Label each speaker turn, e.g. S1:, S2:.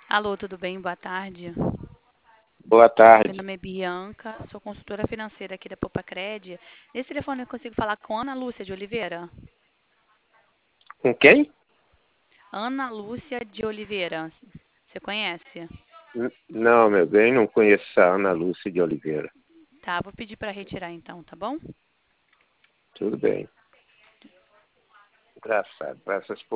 S1: Alô, tudo bem? Boa tarde.
S2: Boa
S1: Meu
S2: tarde.
S1: nome é Bianca, sou consultora financeira aqui da Popacred. Nesse telefone eu consigo falar com Ana Lúcia de Oliveira?
S2: Com quem?
S1: Ana Lúcia de Oliveira, você conhece?
S2: Não, meu bem, não conheço a Ana Lúcia de Oliveira.
S1: Tá, vou pedir para retirar então, tá bom?
S2: Tudo bem. Engraçado. Essas